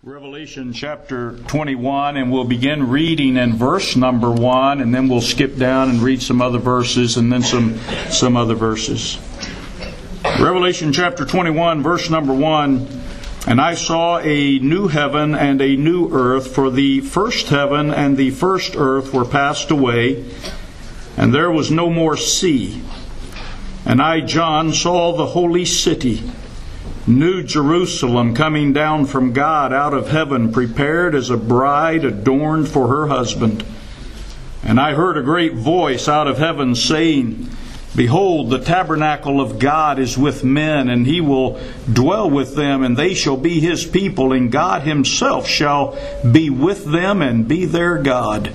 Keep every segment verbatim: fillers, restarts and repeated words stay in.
Revelation chapter twenty-one, and we'll begin reading in verse number one, and then we'll skip down and read some other verses, and then some some other verses. Revelation chapter twenty-one, verse number one, and I saw a new heaven and a new earth, for the first heaven and the first earth were passed away, and there was no more sea. And I, John, saw the holy city, New Jerusalem, coming down from God out of heaven, prepared as a bride adorned for her husband. And I heard a great voice out of heaven saying, Behold, the tabernacle of God is with men, and He will dwell with them, and they shall be His people, and God Himself shall be with them and be their God.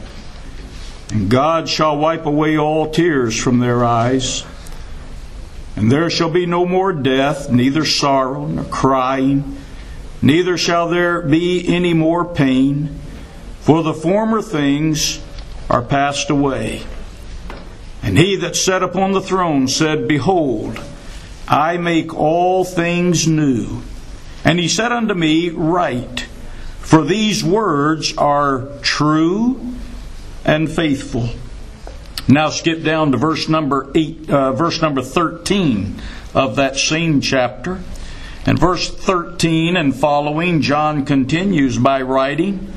And God shall wipe away all tears from their eyes. And there shall be no more death, neither sorrow nor crying, neither shall there be any more pain, for the former things are passed away. And He that sat upon the throne said, Behold, I make all things new. And He said unto me, Write, for these words are true and faithful. Now skip down to verse number eight, uh, verse number thirteen of that same chapter. And verse thirteen and following, John continues by writing,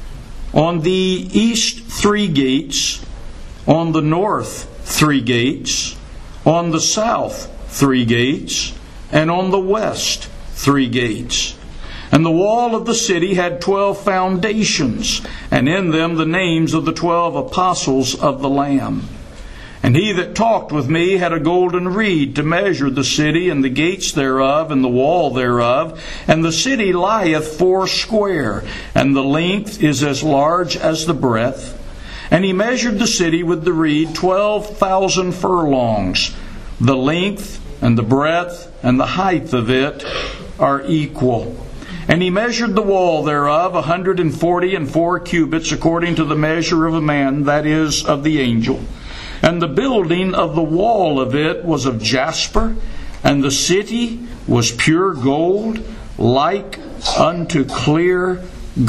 On the east three gates, on the north three gates, on the south three gates, and on the west three gates. And the wall of the city had twelve foundations, and in them the names of the twelve apostles of the Lamb. And he that talked with me had a golden reed to measure the city, and the gates thereof, and the wall thereof. And the city lieth four square, and the length is as large as the breadth. And he measured the city with the reed twelve thousand furlongs. The length and the breadth and the height of it are equal. And he measured the wall thereof a hundred and forty and four cubits, according to the measure of a man, that is, of the angel. And the building of the wall of it was of jasper, and the city was pure gold, like unto clear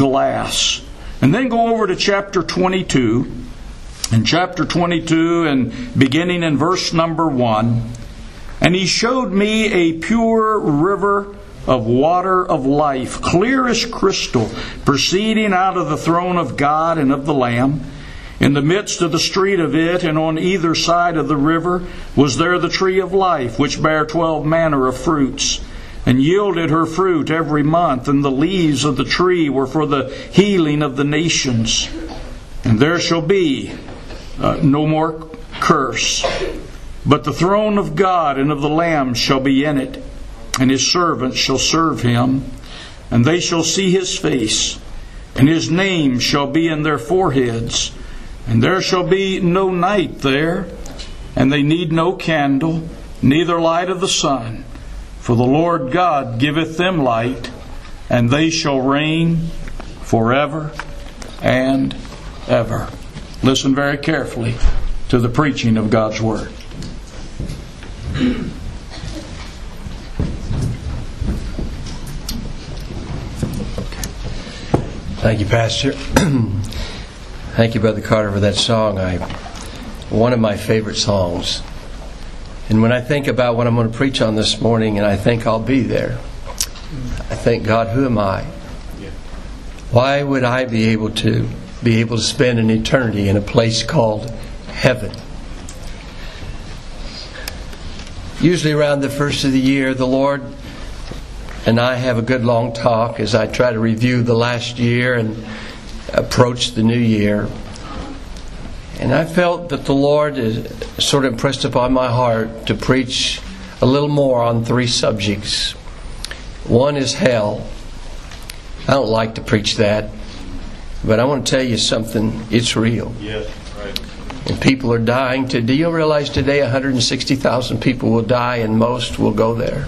glass. And then go over to chapter twenty-two. In chapter twenty-two, and beginning in verse number one, And he showed me a pure river of water of life, clear as crystal, proceeding out of the throne of God and of the Lamb. In the midst of the street of it, and on either side of the river, was there the tree of life, which bare twelve manner of fruits, and yielded her fruit every month, and the leaves of the tree were for the healing of the nations. And there shall be uh, no more curse, but the throne of God and of the Lamb shall be in it, and His servants shall serve Him, and they shall see His face, and His name shall be in their foreheads. And there shall be no night there, and they need no candle, neither light of the sun. For the Lord God giveth them light, and they shall reign forever and ever. Listen very carefully to the preaching of God's Word. Thank you, Pastor. Thank you, Brother Carter, for that song. I, one of my favorite songs. And when I think about what I'm going to preach on this morning, and I think I'll be there, I think, God, who am I? Why would I be able to be able to spend an eternity in a place called heaven? Usually around the first of the year, the Lord and I have a good long talk as I try to review the last year and approach the new year. And I felt that the Lord is sort of impressed upon my heart to preach a little more on three subjects. One is hell. I don't like to preach that, but I want to tell you something. It's real. Yes, right. And people are dying. To, do you realize today one hundred sixty thousand people will die, and most will go there?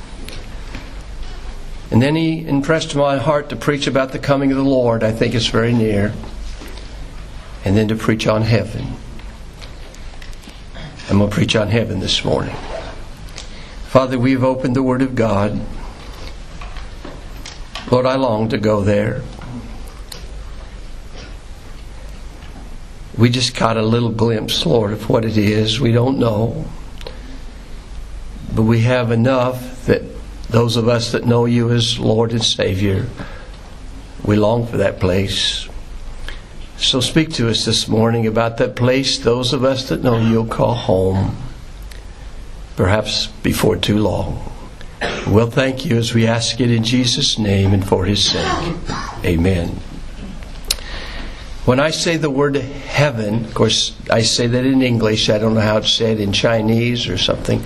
And then He impressed my heart to preach about the coming of the Lord. I think it's very near. And then to preach on heaven. I'm going to preach on heaven this morning. Father, we've opened the Word of God. Lord, I long to go there. We just got a little glimpse, Lord, of what it is. We don't know. But we have enough that those of us that know You as Lord and Savior, we long for that place. So speak to us this morning about that place those of us that know You'll call home, perhaps before too long. We'll thank You as we ask it in Jesus' name and for His sake. Amen. When I say the word heaven, of course, I say that in English. I don't know how to say it in Chinese or something.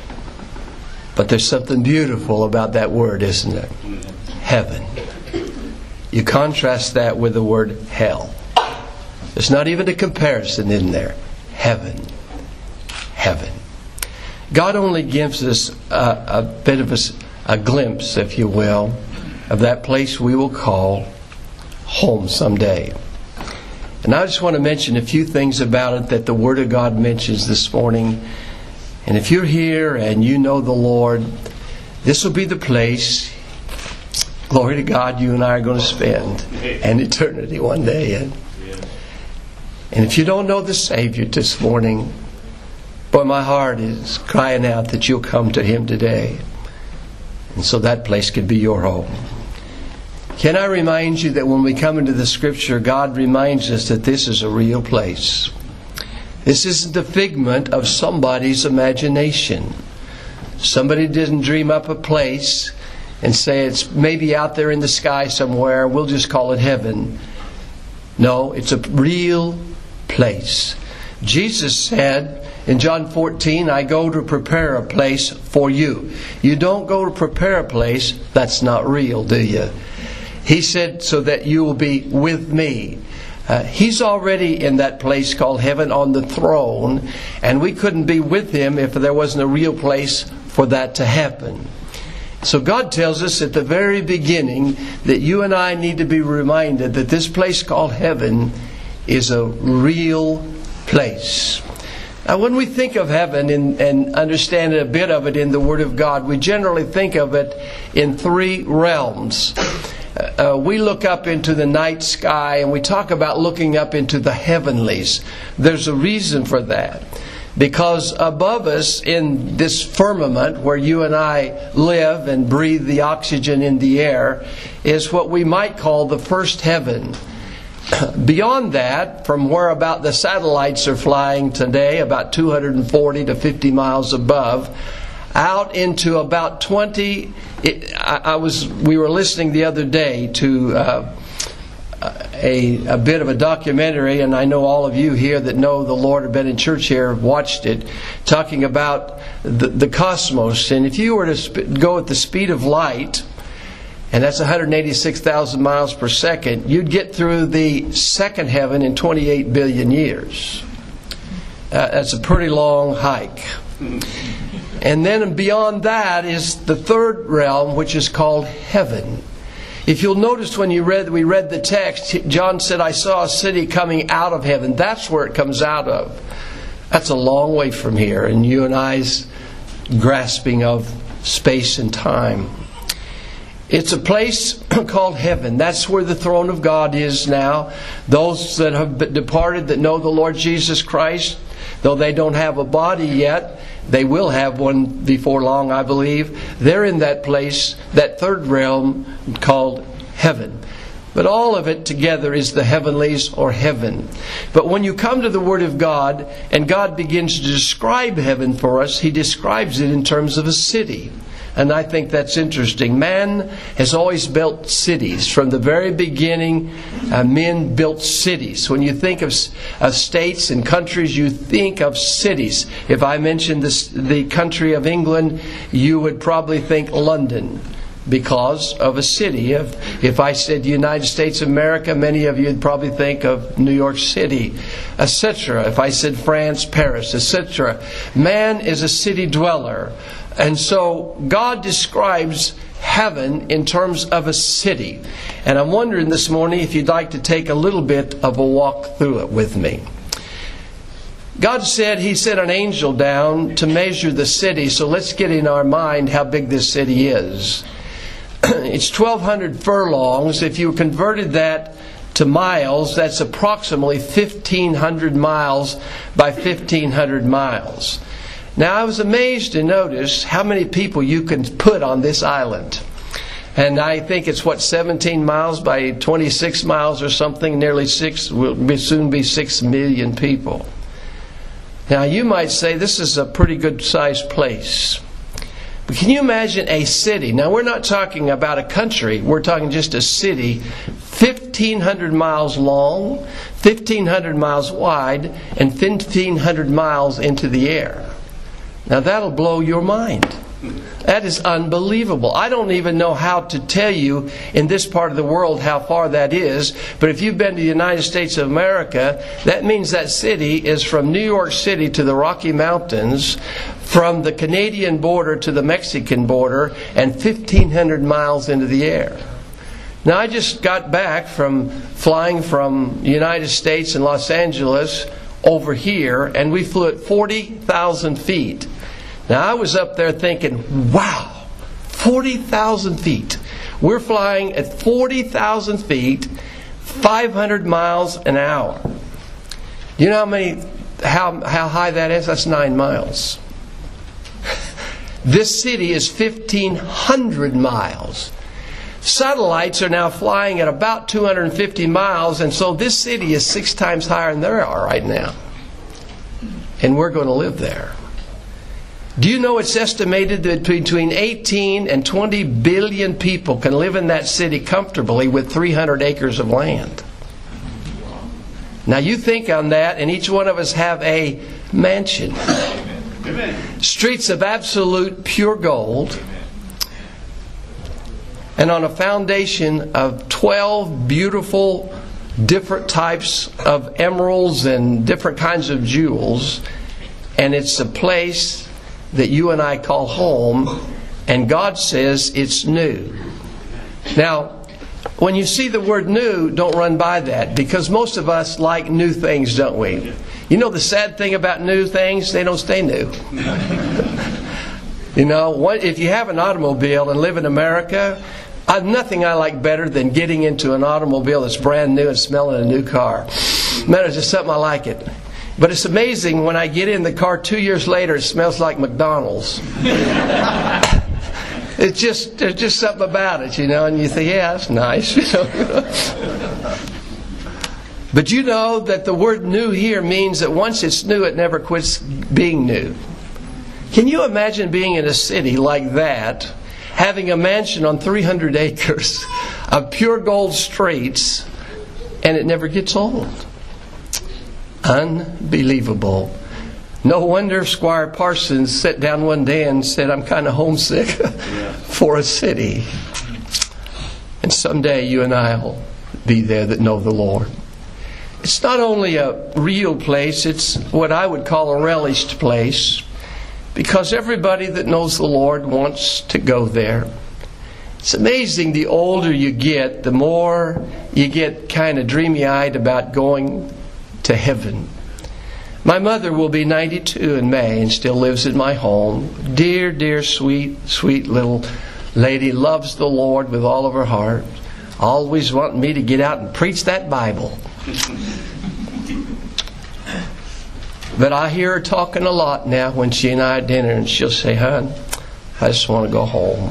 But there's something beautiful about that word, isn't it? Heaven. You contrast that with the word hell. There's not even a comparison in there. Heaven. Heaven. God only gives us a, a bit of a, a glimpse, if you will, of that place we will call home someday. And I just want to mention a few things about it that the Word of God mentions this morning. And if you're here and you know the Lord, this will be the place, glory to God, you and I are going to spend an eternity one day in. And if you don't know the Savior this morning, boy, my heart is crying out that you'll come to Him today. And so that place could be your home. Can I remind you that when we come into the Scripture, God reminds us that this is a real place. This isn't a figment of somebody's imagination. Somebody didn't dream up a place and say it's maybe out there in the sky somewhere, we'll just call it heaven. No, it's a real place. Jesus said in John fourteen, I go to prepare a place for you. You don't go to prepare a place that's not real, do you? He said, so that you will be with me. Uh, he's already in that place called heaven on the throne, and we couldn't be with Him if there wasn't a real place for that to happen. So God tells us at the very beginning that you and I need to be reminded that this place called heaven is a real place. Now, when we think of heaven and, and understand a bit of it in the Word of God, we generally think of it in three realms. Uh, we look up into the night sky and we talk about looking up into the heavenlies. There's a reason for that. Because above us in this firmament where you and I live and breathe the oxygen in the air is what we might call the first heaven. Beyond that, from where about the satellites are flying today, about two hundred forty to fifty miles above, out into about twenty. It, I, I was. We were listening the other day to uh, a a bit of a documentary, and I know all of you here that know the Lord or been in church here have watched it, talking about the, the cosmos. And if you were to sp- go at the speed of light, and that's one hundred eighty-six thousand miles per second, you'd get through the second heaven in twenty-eight billion years. Uh, that's a pretty long hike. And then beyond that is the third realm, which is called heaven. If you'll notice when you read, we read the text, John said, I saw a city coming out of heaven. That's where it comes out of. That's a long way from here, and you and I's grasping of space and time. It's a place called heaven. That's where the throne of God is now. Those that have departed that know the Lord Jesus Christ, though they don't have a body yet, they will have one before long, I believe. They're in that place, that third realm called heaven. But all of it together is the heavenlies or heaven. But when you come to the Word of God and God begins to describe heaven for us, He describes it in terms of a city. And I think that's interesting. Man has always built cities. From the very beginning, uh, men built cities. When you think of, of states and countries, you think of cities. If I mentioned this, the country of England, you would probably think London because of a city. If, if I said United States of America, many of you would probably think of New York City, et cetera. If I said France, Paris, et cetera. Man is a city dweller. And so God describes heaven in terms of a city. And I'm wondering this morning if you'd like to take a little bit of a walk through it with me. God said He sent an angel down to measure the city. So let's get in our mind how big this city is. it's twelve hundred furlongs. If you converted that to miles, that's approximately fifteen hundred miles by fifteen hundred miles. Now, I was amazed to notice how many people you can put on this island. And I think it's, what, seventeen miles by twenty-six miles or something, nearly six, will soon be six million people. Now, you might say this is a pretty good-sized place. But can you imagine a city? Now, we're not talking about a country. We're talking just a city, fifteen hundred miles long, fifteen hundred miles wide, and fifteen hundred miles into the air. Now, that'll blow your mind. That is unbelievable. I don't even know how to tell you in this part of the world how far that is. But if you've been to the United States of America, that means that city is from New York City to the Rocky Mountains, from the Canadian border to the Mexican border, and fifteen hundred miles into the air. Now, I just got back from flying from the United States and Los Angeles over here, and we flew at forty thousand feet. Now, I was up there thinking, wow, forty thousand feet. We're flying at forty thousand feet, five hundred miles an hour. Do you know how many, how, how high that is? That's nine miles. This city is fifteen hundred miles. Satellites are now flying at about two hundred fifty miles, and so this city is six times higher than they are right now. And we're going to live there. Do you know it's estimated that between eighteen and twenty billion people can live in that city comfortably with three hundred acres of land? Now you think on that, and each one of us have a mansion. Amen. Streets of absolute pure gold. And on a foundation of twelve beautiful different types of emeralds and different kinds of jewels. And it's a place that you and I call home, and God says it's new. Now, when you see the word new, don't run by that, because most of us like new things, don't we? You know the sad thing about new things? They don't stay new. You know, what, if you have an automobile and live in America, I've nothing I like better than getting into an automobile that's brand new and smelling a new car. Man, it's just something I like it. But it's amazing when I get in the car two years later, it smells like McDonald's. It's just, there's just something about it, you know, and you think, yeah, that's nice. You know? But you know that the word new here means that once it's new, it never quits being new. Can you imagine being in a city like that, having a mansion on three hundred acres of pure gold streets, and it never gets old? Unbelievable. No wonder Squire Parsons sat down one day and said, I'm kind of homesick for a city. And someday you and I will be there that know the Lord. It's not only a real place, it's what I would call a relished place, because everybody that knows the Lord wants to go there. It's amazing, the older you get, the more you get kind of dreamy-eyed about going to heaven. My mother will be ninety-two in May and still lives in my home. Dear, dear, sweet, sweet little lady, loves the Lord with all of her heart. Always wanting me to get out and preach that Bible. But I hear her talking a lot now when she and I at dinner, and she'll say, hon, I just want to go home.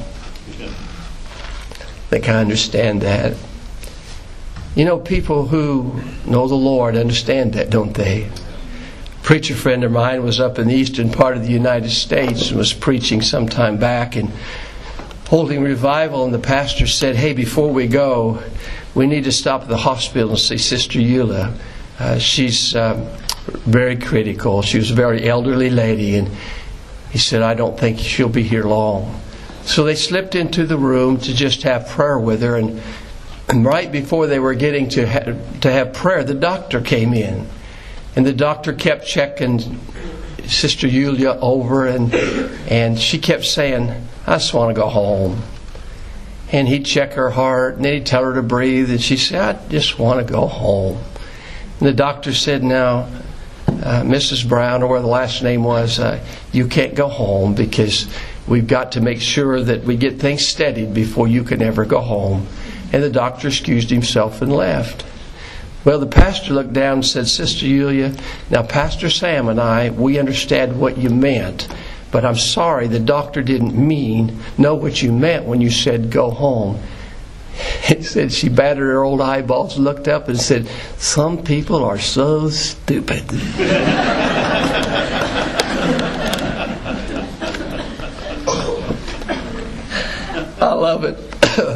I think I understand that. You know, people who know the Lord understand that, don't they? A preacher friend of mine was up in the eastern part of the United States and was preaching some time back and holding revival, and the pastor said, hey, before we go, we need to stop at the hospital and see Sister Eula. Uh, she's um, very critical. She was a very elderly lady, and he said, I don't think she'll be here long. So they slipped into the room to just have prayer with her, and And right before they were getting to ha- to have prayer, the doctor came in. And the doctor kept checking Sister Yulia over, and and she kept saying, I just want to go home. And he'd check her heart, and then he'd tell her to breathe, and she said, I just want to go home. And the doctor said, now, uh, Missus Brown, or where the last name was, uh, you can't go home because we've got to make sure that we get things steadied before you can ever go home. And the doctor excused himself and left. Well, the pastor looked down and said, Sister Julia, now Pastor Sam and I, we understand what you meant. But I'm sorry, the doctor didn't mean, know what you meant when you said go home. He said she batted her old eyeballs, looked up and said, some people are so stupid. I love it.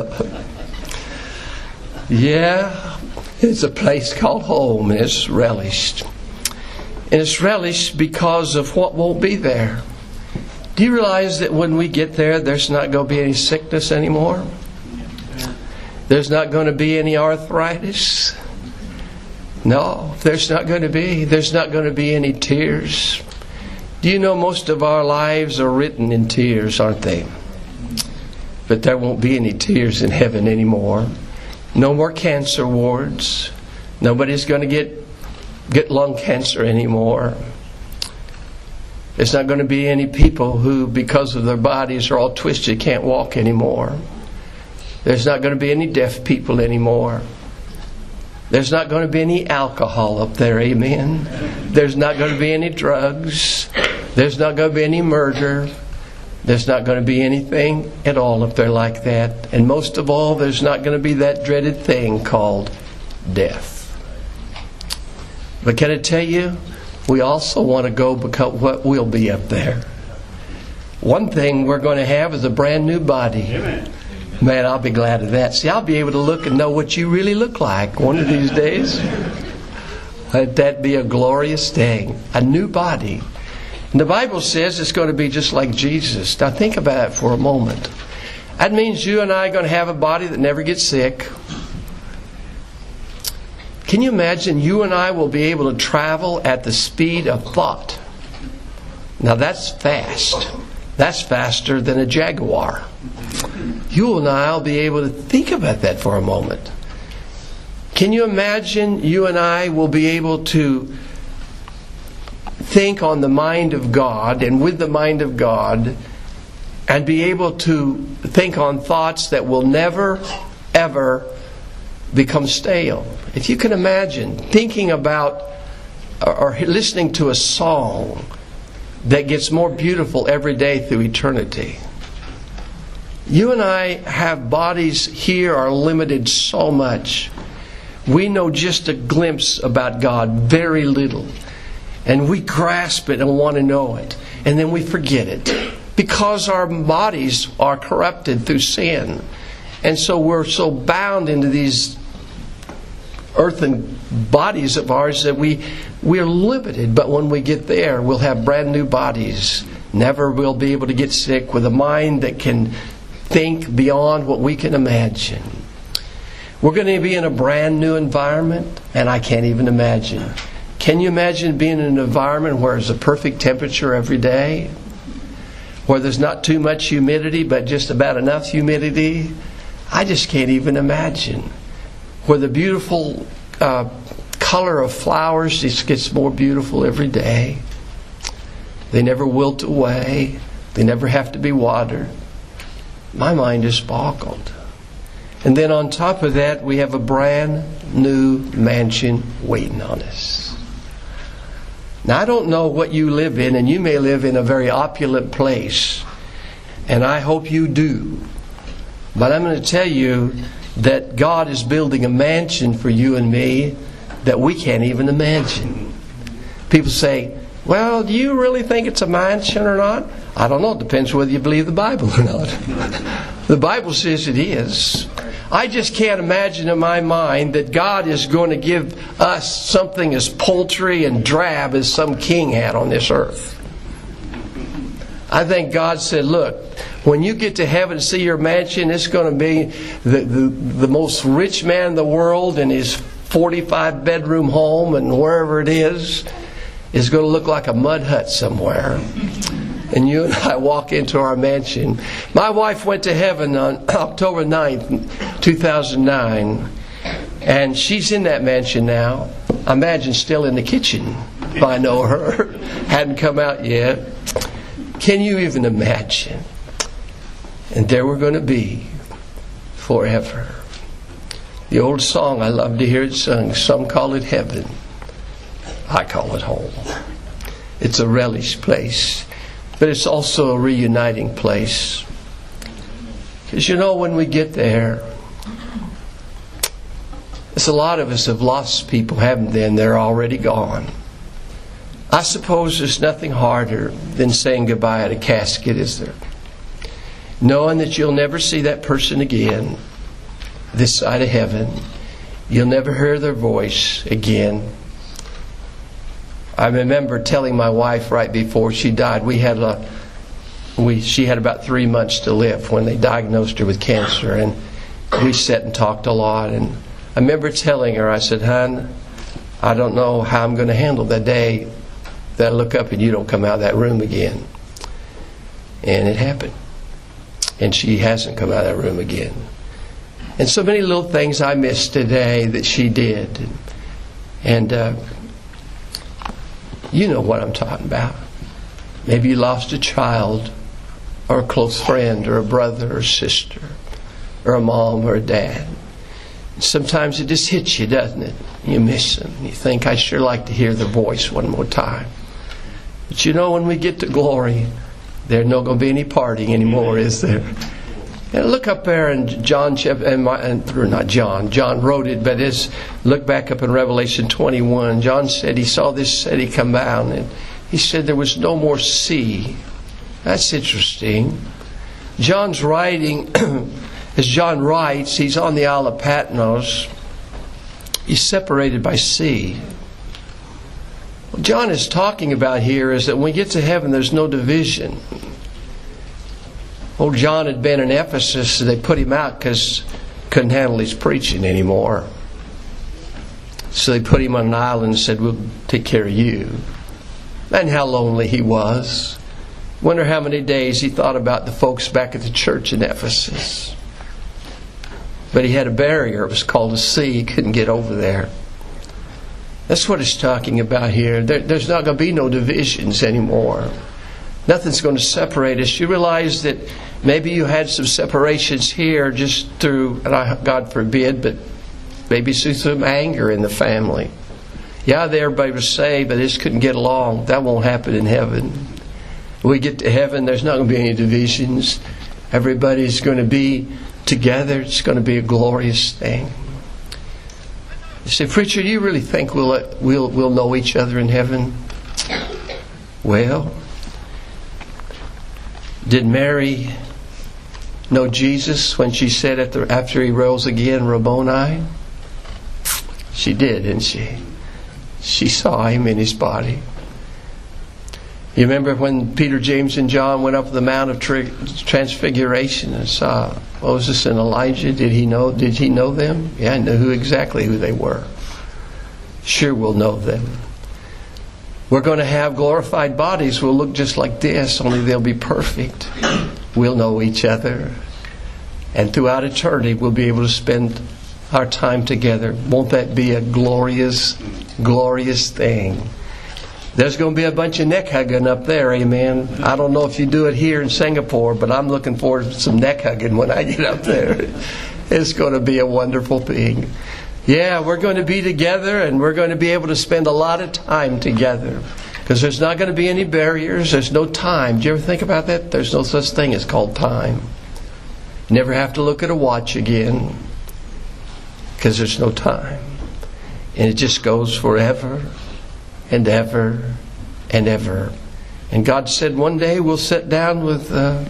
Yeah, it's a place called home, and it's relished. And it's relished because of what won't be there. Do you realize that when we get there, there's not going to be any sickness anymore? There's not going to be any arthritis? No, there's not going to be. There's not going to be any tears. Do you know most of our lives are written in tears, aren't they? But there won't be any tears in heaven anymore. No more cancer wards. Nobody's going to get get lung cancer anymore. There's not going to be any people who, because of their bodies, are all twisted, can't walk anymore. There's not going to be any deaf people anymore. There's not going to be any alcohol up there, amen. There's not going to be any drugs. There's not going to be any murder. There's not going to be anything at all up there like that. And most of all, there's not going to be that dreaded thing called death. But can I tell you, we also want to go because what will be up there. One thing we're going to have is a brand new body. Amen. Man, I'll be glad of that. See, I'll be able to look and know what you really look like one of these days. Let that be a glorious thing. A new body. And the Bible says it's going to be just like Jesus. Now think about it for a moment. That means you and I are going to have a body that never gets sick. Can you imagine you and I will be able to travel at the speed of thought? Now that's fast. That's faster than a Jaguar. You and I will be able to think about that for a moment. Can you imagine you and I will be able to think on the mind of God and with the mind of God and be able to think on thoughts that will never, ever become stale? If you can imagine thinking about or listening to a song that gets more beautiful every day through eternity. You and I have bodies here are limited so much. We know just a glimpse about God, very little. And we grasp it and want to know it. And then we forget it. Because our bodies are corrupted through sin. And so we're so bound into these earthen bodies of ours that we, we're limited. But when we get there, we'll have brand new bodies. Never will be able to get sick with a mind that can think beyond what we can imagine. We're going to be in a brand new environment, and I can't even imagine. Can you imagine being in an environment where there's a perfect temperature every day? Where there's not too much humidity, but just about enough humidity? I just can't even imagine. Where the beautiful uh, color of flowers just gets more beautiful every day. They never wilt away. They never have to be watered. My mind is boggled. And then on top of that, we have a brand new mansion waiting on us. Now, I don't know what you live in, and you may live in a very opulent place, and I hope you do. But I'm going to tell you that God is building a mansion for you and me that we can't even imagine. People say, well, do you really think it's a mansion or not? I don't know. It depends whether you believe the Bible or not. The Bible says it is. I just can't imagine in my mind that God is going to give us something as paltry and drab as some king had on this earth. I think God said, look, when you get to heaven and see your mansion, it's going to be the, the, the most rich man in the world in his forty-five bedroom home, and wherever it is, is going to look like a mud hut somewhere. And you and I walk into our mansion. My wife went to heaven on October ninth, two thousand nine. And she's in that mansion now. I imagine still in the kitchen, if I know her. Hadn't come out yet. Can you even imagine? And there we're going to be forever. The old song, I love to hear it sung. Some call it heaven. I call it home. It's a relish place. But it's also a reuniting place. Because you know, when we get there, there's a lot of us have lost people, haven't they? And they're already gone. I suppose there's nothing harder than saying goodbye at a casket, is there? Knowing that you'll never see that person again this side of heaven. You'll never hear their voice again. I remember telling my wife right before she died, we had a, we she had about three months to live when they diagnosed her with cancer, and we sat and talked a lot. And I remember telling her, I said, "Hon, I don't know how I'm going to handle that day that I look up and you don't come out of that room again." And it happened. And she hasn't come out of that room again. And so many little things I missed today that she did. And uh, you know what I'm talking about. Maybe you lost a child, or a close friend, or a brother, or sister, or a mom, or a dad. Sometimes it just hits you, doesn't it? You miss them. You think, I'd sure like to hear their voice one more time. But you know, when we get to glory, there's not going to be any partying anymore, is there? And look up there in John, and my, and, or not John, John wrote it, but it's, look back up in Revelation twenty-one. John said he saw this city come down, and he said there was no more sea. That's interesting. John's writing, as John writes, he's on the Isle of Patmos. He's separated by sea. What John is talking about here is that when we get to heaven, there's no division. Old John had been in Ephesus, so they put him out because couldn't handle his preaching anymore. So they put him on an island and said, "We'll take care of you." And how lonely he was. Wonder how many days he thought about the folks back at the church in Ephesus. But he had a barrier. It was called a sea. He couldn't get over there. That's what it's talking about here. There, there's not going to be no divisions anymore. Nothing's going to separate us. You realize that maybe you had some separations here just through, and I, God forbid, but maybe through some anger in the family. Yeah, everybody was saved, but they just couldn't get along. That won't happen in heaven. When we get to heaven, there's not going to be any divisions. Everybody's going to be together. It's going to be a glorious thing. You say, "Preacher, do you really think we'll we'll we'll know each other in heaven?" Well, did Mary know Jesus when she said at the, after he rose again, "Rabboni"? She did, didn't she? She saw him in his body. You remember when Peter, James, and John went up the Mount of Transfiguration and saw Moses and Elijah? Did he know? Did he know them? Yeah, I knew who exactly who they were. Sure, we'll know them. We're going to have glorified bodies. We'll look just like this, only they'll be perfect. We'll know each other, and throughout eternity, we'll be able to spend our time together. Won't that be a glorious, glorious thing? There's going to be a bunch of neck hugging up there, amen. I don't know if you do it here in Singapore, but I'm looking forward to some neck hugging when I get up there. It's going to be a wonderful thing. Yeah, we're going to be together, and we're going to be able to spend a lot of time together. Because there's not going to be any barriers. There's no time. Do you ever think about that? There's no such thing as called time. You never have to look at a watch again. Because there's no time. And it just goes forever and ever and ever. And God said one day we'll sit down with uh,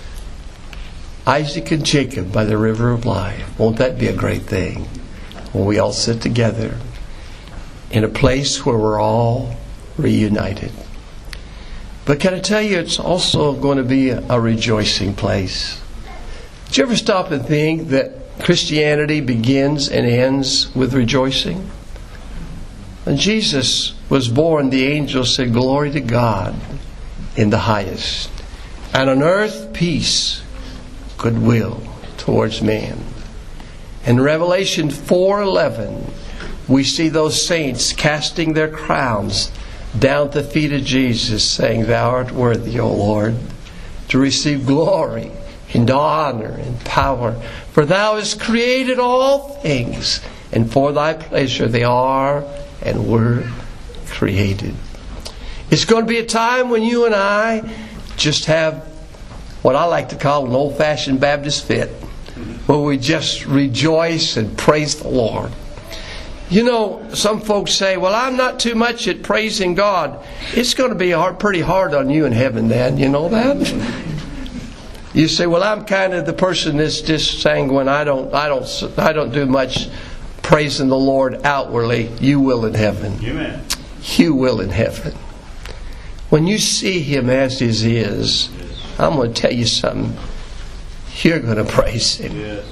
Isaac and Jacob by the river of life. Won't that be a great thing? When we all sit together in a place where we're all reunited. But can I tell you, it's also going to be a, a rejoicing place. Did you ever stop and think that Christianity begins and ends with rejoicing? When Jesus was born, the angels said, "Glory to God in the highest, and on earth peace, goodwill towards man." In Revelation four eleven, we see those saints casting their crowns down at the feet of Jesus, saying, "Thou art worthy, O Lord, to receive glory and honor and power. For Thou hast created all things, and for Thy pleasure they are and were created. It's going to be a time when you and I just have what I like to call an old-fashioned Baptist fit, where we just rejoice and praise the Lord. You know, some folks say, well, I'm not too much at praising God. It's going to be hard, pretty hard on you in heaven, Dan. You know that? You say, well, I'm kind of the person that's just sanguine. I don't, I don't, I don't do much praising the Lord outwardly. You will in heaven. Amen. You will in heaven. When you see Him as He is, I'm going to tell you something. You're going to praise Him. Yes.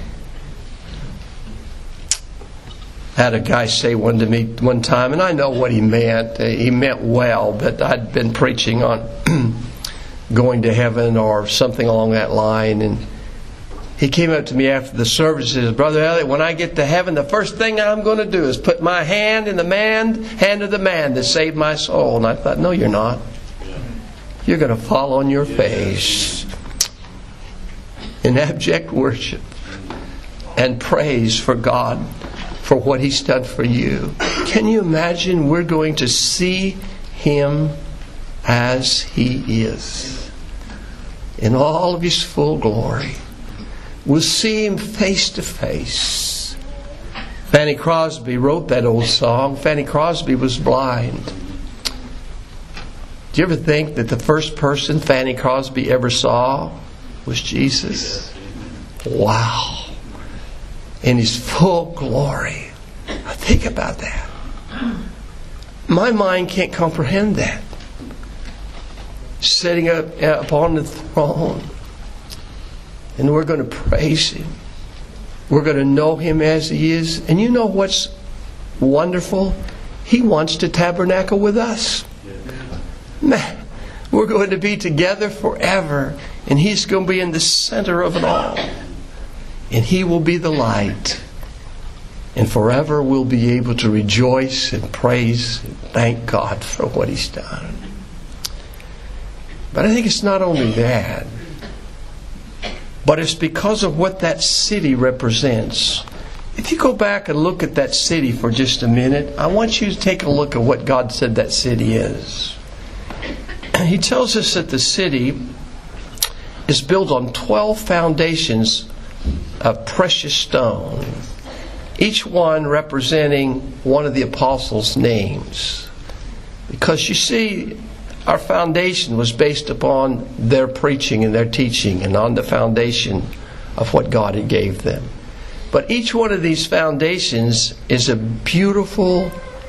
I had a guy say one to me one time, and I know what he meant. He meant well, but I'd been preaching on going to heaven or something along that line, and he came up to me after the service and says, Brother Elliot, when I get to heaven, the first thing I'm going to do is put my hand in the man, hand of the man that saved my soul. And I thought, no, you're not. You're going to fall on your face in abject worship and praise for God for what He's done for you. Can you imagine we're going to see Him as He is in all of His full glory? We'll see Him face to face. Fanny Crosby wrote that old song. Fanny Crosby was blind. Do you ever think that the first person Fanny Crosby ever saw was Jesus? Wow. In His full glory. Think about that. My mind can't comprehend that. Sitting up upon the throne. And we're going to praise Him. We're going to know Him as He is. And you know what's wonderful? He wants to tabernacle with us. Man, we're going to be together forever. And He's going to be in the center of it all. And He will be the light. And forever we'll be able to rejoice and praise and thank God for what He's done. But I think it's not only that. But it's because of what that city represents. If you go back and look at that city for just a minute, I want you to take a look at what God said that city is. He tells us that the city is built on twelve foundations of precious stone, each one representing one of the apostles' names. Because you see, our foundation was based upon their preaching and their teaching and on the foundation of what God had gave them. But each one of these foundations is a beautiful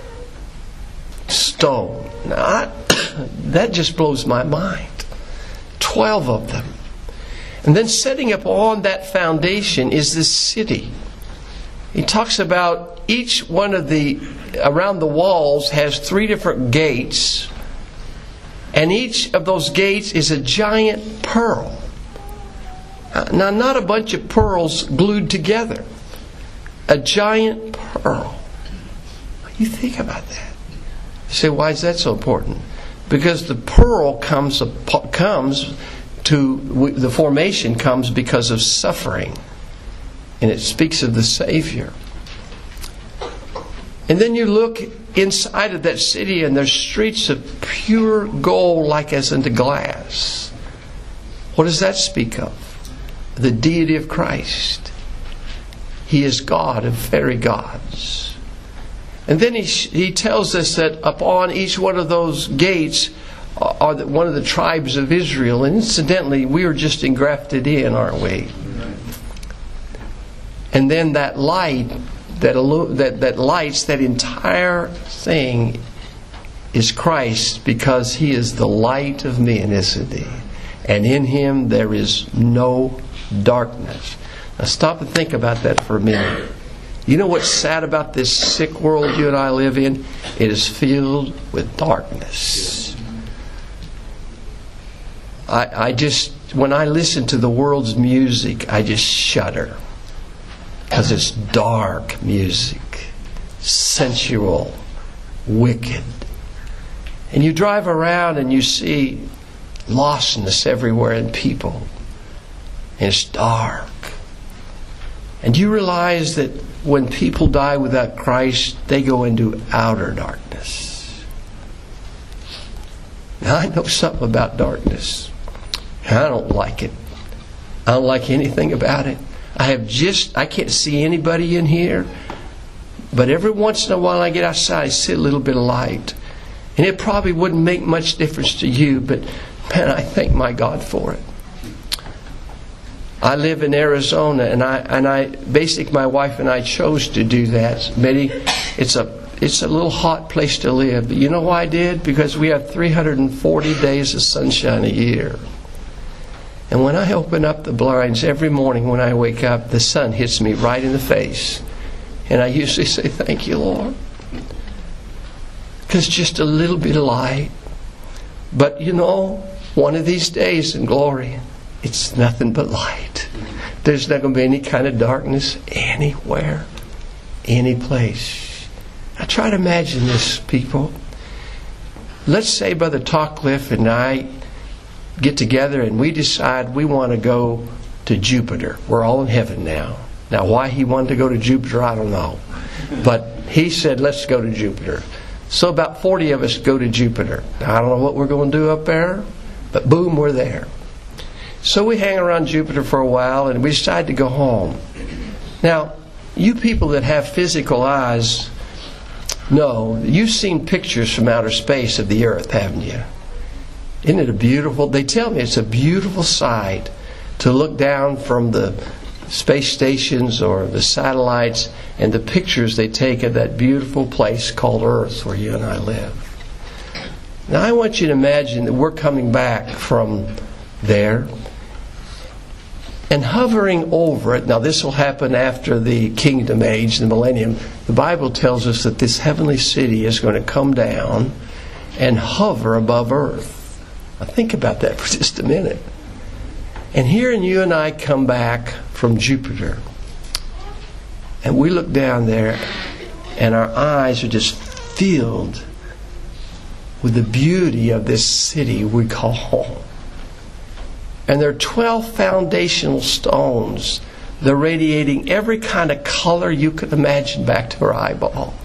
stone. Now, I, that just blows my mind. Twelve of them. And then setting up on that foundation is this city. He talks about each one of the, around the walls has three different gates. And each of those gates is a giant pearl. Now, not a bunch of pearls glued together. A giant pearl. You think about that. You say, why is that so important? Because the pearl comes comes to, the formation comes because of suffering. And it speaks of the Savior. And then you look inside of that city and there's streets of pure gold like as into glass. What does that speak of? The deity of Christ. He is God of fairy gods. And then he, he tells us that upon each one of those gates are the, one of the tribes of Israel. And incidentally, we are just engrafted in, aren't we? And then that light that, that, that lights that entire thing is Christ, because He is the light of men, isn't He? And in Him there is no darkness. Now stop and think about that for a minute. You know what's sad about this sick world you and I live in? It is filled with darkness. I, I just, when I listen to the world's music, I just shudder. Because it's dark music, sensual, wicked. And you drive around and you see lostness everywhere in people. and it's dark. And you realize that when people die without Christ, they go into outer darkness. Now, I know something about darkness. I don't like it. I don't like anything about it. I have just, I can't see anybody in here. But every once in a while I get outside, I see a little bit of light. And it probably wouldn't make much difference to you, but man, I thank my God for it. I live in Arizona, and I and I basically my wife and I chose to do that. Maybe it's a it's a little hot place to live, but you know why I did? Because we have three hundred forty days of sunshine a year. And when I open up the blinds every morning when I wake up, the sun hits me right in the face. And I usually say, thank you, Lord. Because just a little bit of light. But you know, one of these days in glory, it's nothing but light. There's not going to be any kind of darkness anywhere, any place. Now try to imagine this, people. Let's say Brother Tawcliffe and I get together and we decide we want to go to Jupiter. We're all in heaven now. Now why he wanted to go to Jupiter, I don't know. But he said, let's go to Jupiter. So about forty of us go to Jupiter. Now, I don't know what we're going to do up there, but boom, we're there. So we hang around Jupiter for a while and we decide to go home. Now, you people that have physical eyes know, you've seen pictures from outer space of the earth, haven't you? Isn't it a beautiful, they tell me it's a beautiful sight to look down from the space stations or the satellites and the pictures they take of that beautiful place called Earth where you and I live. Now I want you to imagine that we're coming back from there and hovering over it. Now this will happen after the kingdom age, the millennium. The Bible tells us that this heavenly city is going to come down and hover above Earth. Now think about that for just a minute. And here and you and I come back from Jupiter. And we look down there and our eyes are just filled with the beauty of this city we call home. And there are twelve foundational stones. They're radiating every kind of color you could imagine back to our eyeball.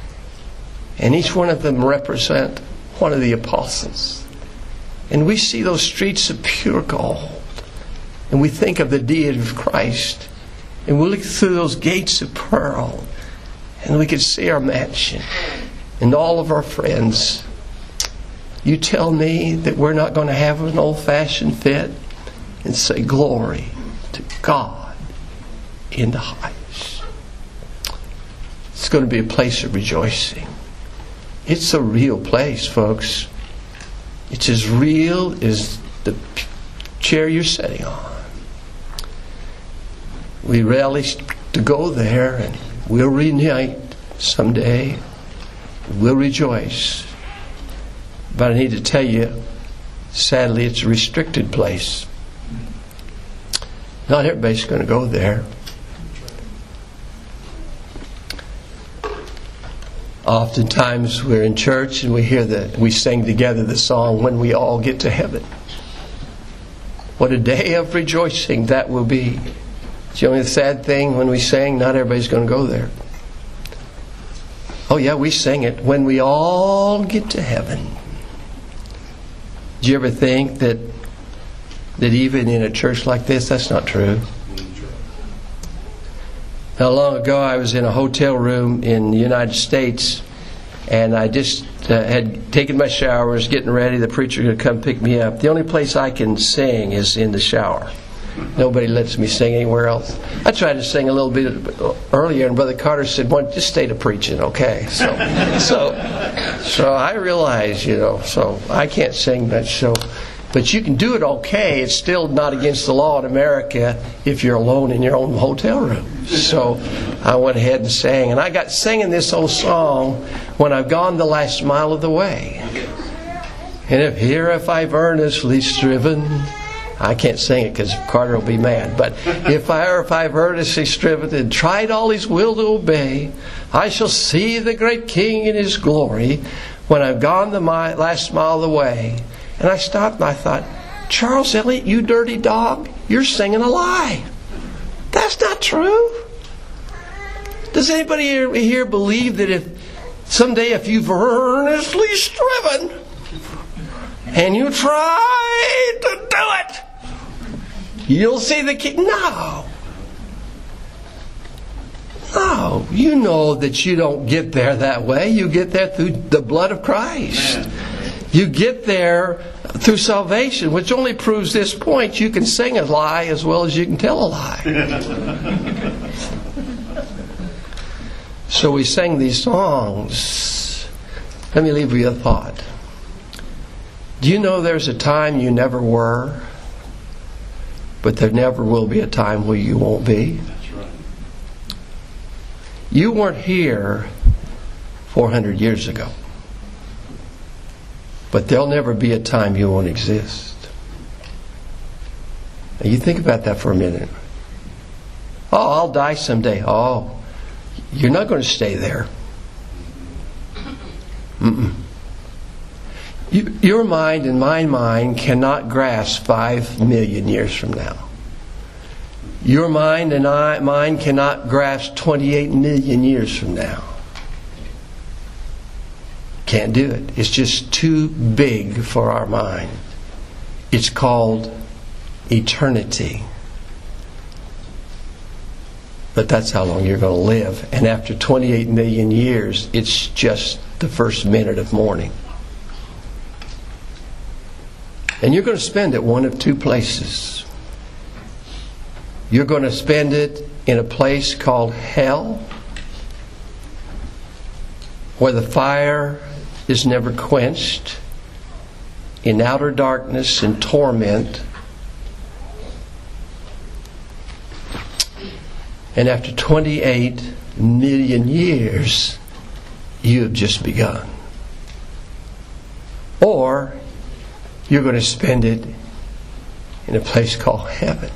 And each one of them represent one of the apostles. And we see those streets of pure gold. And we think of the deity of Christ. And we look through those gates of pearl. And we can see our mansion. And all of our friends. You tell me that we're not going to have an old-fashioned fit and say, glory to God in the highest. It's going to be a place of rejoicing. It's a real place, folks. It's as real as the chair you're sitting on. We relish to go there, and we'll reunite someday. We'll rejoice. But I need to tell you, sadly, it's a restricted place. Not everybody's going to go there. Oftentimes we're in church and we hear that we sing together the song, "When We All Get to Heaven." What a day of rejoicing that will be. It's the only sad thing when we sing, not everybody's going to go there. Oh yeah, we sing it, when we all get to heaven. Do you ever think that that even in a church like this, that's not true? Not long ago, I was in a hotel room in the United States, and I just uh, had taken my shower, was getting ready. The preacher was going to come pick me up. The only place I can sing is in the shower. Nobody lets me sing anywhere else. I tried to sing a little bit earlier, and Brother Carter said, "Well, just stay to preaching, okay?" So, so, so I realized, you know, so I can't sing much. So, but you can do it okay. It's still not against the law in America if you're alone in your own hotel room. So I went ahead and sang, and I got singing this old song, "When I've Gone the Last Mile of the Way." And if here if I've earnestly striven. I can't sing it because Carter will be mad. But if I or if I've earnestly striven and tried all His will to obey, I shall see the great King in His glory when I've gone the mi- last mile of the way. And I stopped and I thought, Charles Elliott, you dirty dog, you're singing a lie. That's not true. Does anybody here, here believe that if someday if you've earnestly striven and you try to do it, you'll see the key? No. No. You know that you don't get there that way. You get there through the blood of Christ. You get there through salvation, which only proves this point: you can sing a lie as well as you can tell a lie. So we sang these songs. Let me leave you a thought. Do you know there's a time you never were, but there never will be a time where you won't be? That's right. You weren't here four hundred years ago, but there'll never be a time you won't exist. Now you think about that for a minute. Oh, I'll die someday. Oh, you're not going to stay there. Mm-mm. You, your mind and my mind cannot grasp five million years from now. Your mind and I, mine cannot grasp twenty-eight million years from now. Can't do it. It's just too big for our mind. It's called eternity. But that's how long you're going to live. And after twenty-eight million years, it's just the first minute of morning. And you're going to spend it one of two places. You're going to spend it in a place called hell, where the fire is never quenched, in outer darkness and torment. And after twenty-eight million years, you have just begun. Or you're going to spend it in a place called heaven,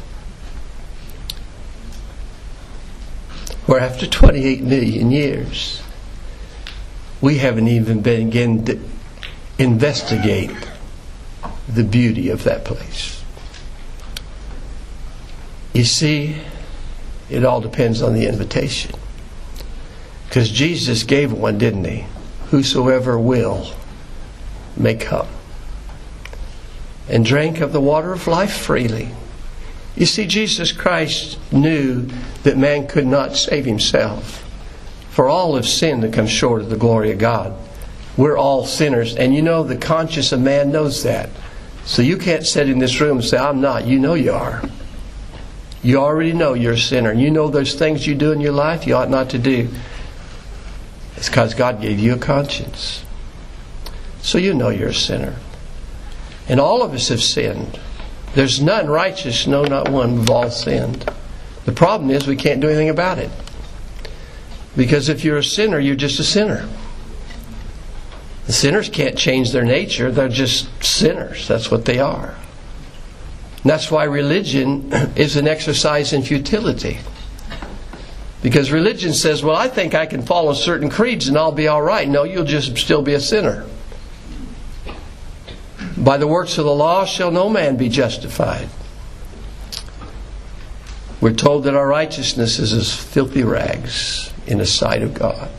where after twenty-eight million years, we haven't even begun to investigate the beauty of that place. You see, it all depends on the invitation. Because Jesus gave one, didn't He? Whosoever will may come and drink of the water of life freely. You see, Jesus Christ knew that man could not save himself. For all have sinned and come short of the glory of God. We're all sinners. And you know, the conscience of man knows that. So you can't sit in this room and say, I'm not. You know you are. You already know you're a sinner. You know there's things you do in your life you ought not to do. It's because God gave you a conscience. So you know you're a sinner. And all of us have sinned. There's none righteous, no, not one. We've all sinned. The problem is we can't do anything about it. Because if you're a sinner, you're just a sinner. The sinners can't change their nature. They're just sinners. That's what they are. And that's why religion is an exercise in futility. Because religion says, well, I think I can follow certain creeds and I'll be all right. No, you'll just still be a sinner. By the works of the law shall no man be justified. We're told that our righteousness is as filthy rags in the sight of God.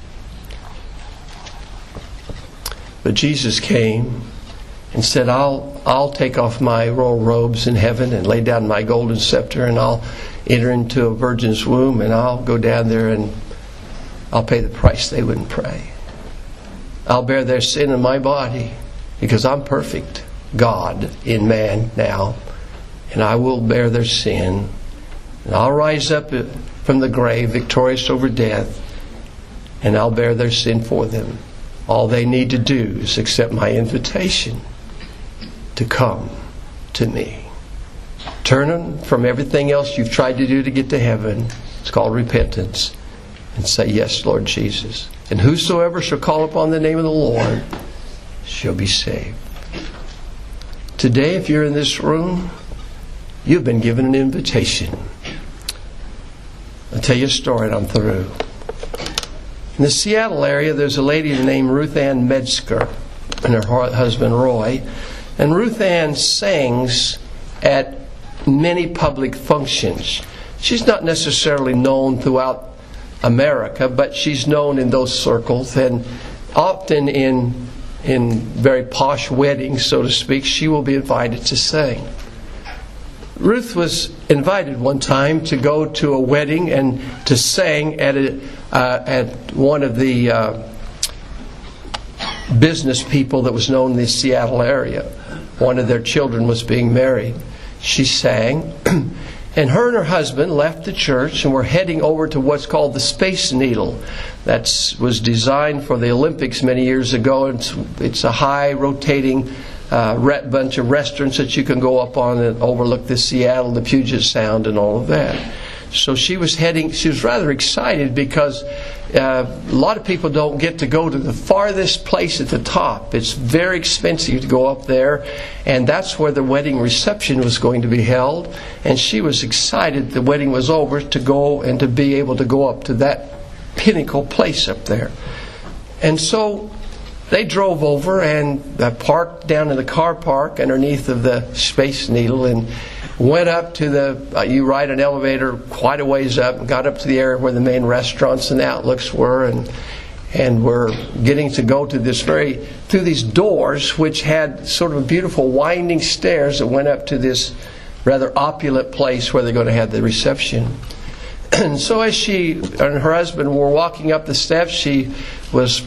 But Jesus came and said, I'll I'll take off my royal robes in heaven and lay down my golden scepter, and I'll enter into a virgin's womb, and I'll go down there and I'll pay the price they wouldn't pay. I'll bear their sin in my body, because I'm perfect God in man now, and I will bear their sin, and I'll rise up from the grave victorious over death, and I'll bear their sin for them. All they need to do is accept my invitation to come to me. Turn from everything else you've tried to do to get to heaven. It's called repentance. And say, yes, Lord Jesus. And whosoever shall call upon the name of the Lord shall be saved. Today, if you're in this room, you've been given an invitation. I'll tell you a story and I'm through. In the Seattle area, there's a lady named Ruth Ann Metzger and her husband Roy. And Ruth Ann sings at many public functions. She's not necessarily known throughout America, but she's known in those circles, and often in in very posh weddings, so to speak, she will be invited to sing. Ruth was invited one time to go to a wedding and to sing at a, uh, at one of the uh, business people that was known in the Seattle area. One of their children was being married. She sang, and her and her husband left the church and were heading over to what's called the Space Needle. That was designed for the Olympics many years ago. It's, it's a high rotating uh, re- bunch of restaurants that you can go up on and overlook the Seattle, the Puget Sound, and all of that. So she was heading, she was rather excited because uh, a lot of people don't get to go to the farthest place at the top. It's very expensive to go up there, and that's where the wedding reception was going to be held. And she was excited the wedding was over to go and to be able to go up to that pinnacle place up there. And so they drove over and uh, parked down in the car park underneath of the Space Needle and went up to the, uh, you ride an elevator quite a ways up and got up to the area where the main restaurants and outlooks were, and and were getting to go to this very, through these doors which had sort of a beautiful winding stairs that went up to this rather opulent place where they're going to have the reception. And so as she and her husband were walking up the steps, she was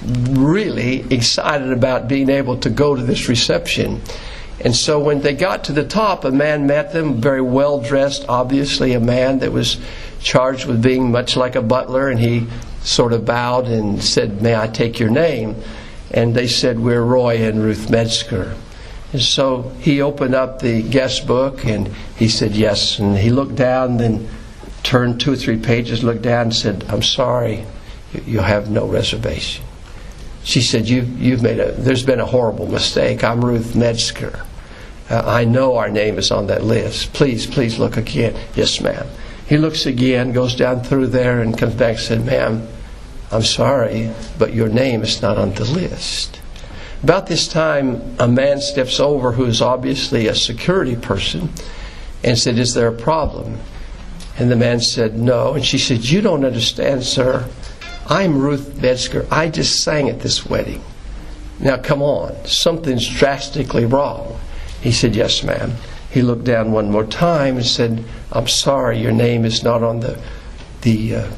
really excited about being able to go to this reception. And so when they got to the top, a man met them, very well dressed, obviously a man that was charged with being much like a butler, and he sort of bowed and said, "May I take your name?" And they said, "We're Roy and Ruth Metzger." And so he opened up the guest book and he said, "Yes." And he looked down, then turned two or three pages, looked down and said, "I'm sorry, you have no reservation." She said, you, you've made a, there's been a horrible mistake. I'm Ruth Metzger. Uh, I know our name is on that list. Please, please look again. "Yes, ma'am." He looks again, goes down through there and comes back and said, "Ma'am, I'm sorry, but your name is not on the list." About this time, a man steps over who is obviously a security person and said, "Is there a problem?" And the man said, "No." And she said, "You don't understand, sir. I'm Ruth Metzger. I just sang at this wedding. Now come on, something's drastically wrong." He said, "Yes, ma'am." He looked down one more time and said, "I'm sorry, your name is not on the the uh,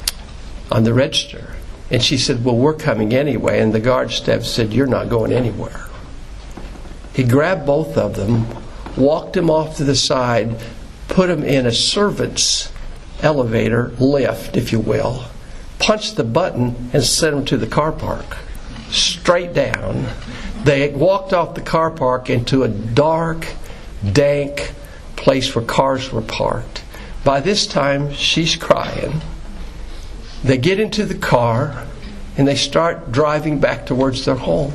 on the register." And she said, "Well, we're coming anyway." And the guard stepped and said, "You're not going anywhere." He grabbed both of them, walked them off to the side, put them in a servant's elevator, lift, if you will, punched the button and sent them to the car park. Straight down. They walked off the car park into a dark, dank place where cars were parked. By this time, she's crying. They get into the car and they start driving back towards their home.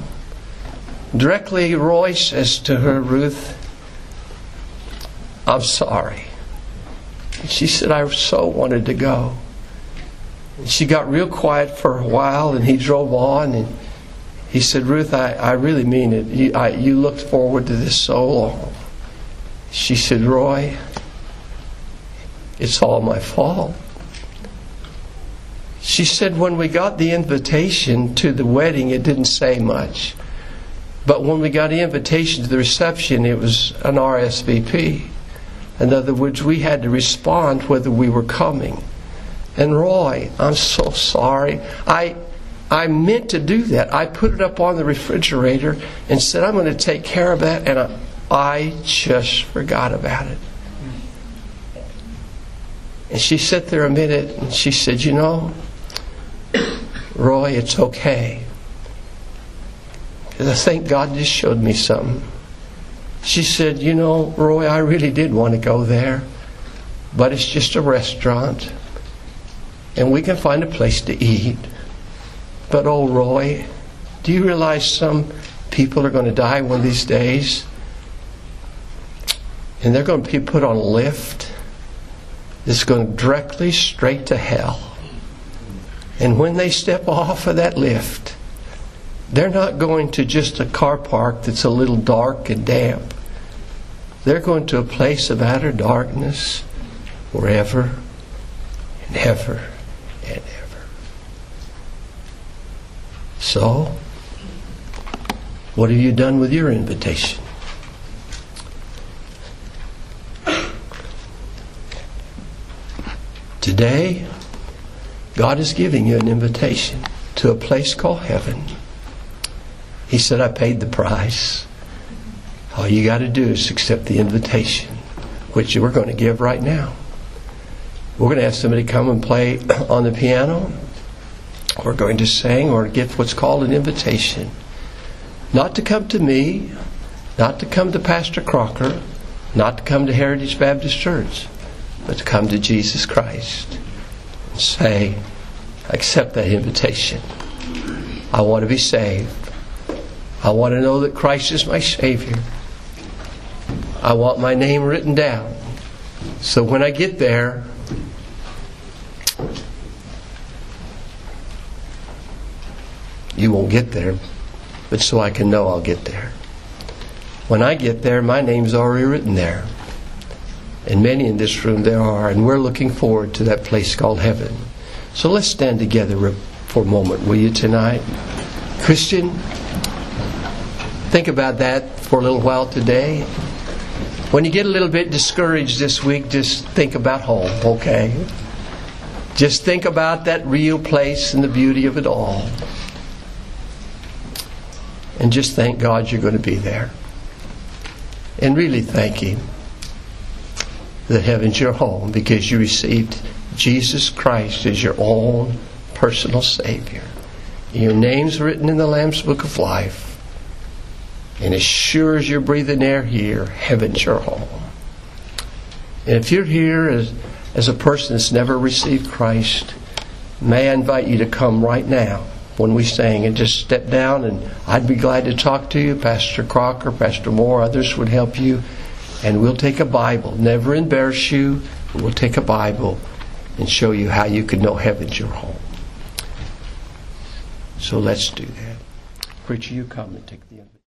Directly, Roy says to her, "Ruth, I'm sorry." And she said, "I so wanted to go." And she got real quiet for a while, and he drove on, and he said, "Ruth, I, I really mean it. You, I, you looked forward to this so long." She said, "Roy, it's all my fault." She said, "When we got the invitation to the wedding, it didn't say much. But when we got the invitation to the reception, it was an R S V P. In other words, we had to respond whether we were coming. And Roy, I'm so sorry. I I meant to do that. I put it up on the refrigerator and said, I'm going to take care of that, and I, I just forgot about it." And she sat there a minute and she said, "You know, Roy, it's okay. Because I think God just showed me something." She said, "You know, Roy, I really did want to go there, but it's just a restaurant, and we can find a place to eat. But oh, Roy, do you realize some people are going to die one of these days? And they're going to be put on a lift that's going directly straight to hell. And when they step off of that lift, they're not going to just a car park that's a little dark and damp. They're going to a place of outer darkness forever and ever and ever. So, what have you done with your invitation? Today, God is giving you an invitation to a place called heaven. He said, I paid the price. All you got to do is accept the invitation, which we're going to give right now. We're going to have somebody come and play on the piano. We're going to sing or give what's called an invitation. Not to come to me, not to come to Pastor Crocker, not to come to Heritage Baptist Church, but to come to Jesus Christ and say, accept that invitation. I want to be saved. I want to know that Christ is my Savior. I want my name written down. So when I get there, you won't get there, but so I can know I'll get there. When I get there, my name's already written there. And many in this room there are, and we're looking forward to that place called heaven. So let's stand together for a moment, will you, tonight? Christian, think about that for a little while today. When you get a little bit discouraged this week, just think about home, okay? Just think about that real place and the beauty of it all. And just thank God you're going to be there. And really thank Him that heaven's your home because you received Jesus Christ as your own personal Savior. Your name's written in the Lamb's Book of Life. And as sure as you're breathing air here, heaven's your home. And if you're here as, as a person that's never received Christ, may I invite you to come right now when we sing and just step down, and I'd be glad to talk to you. Pastor Crocker, Pastor Moore, others would help you. And we'll take a Bible. Never embarrass you. We'll take a Bible and show you how you can know heaven's your home. So let's do that. Preacher, you come and take the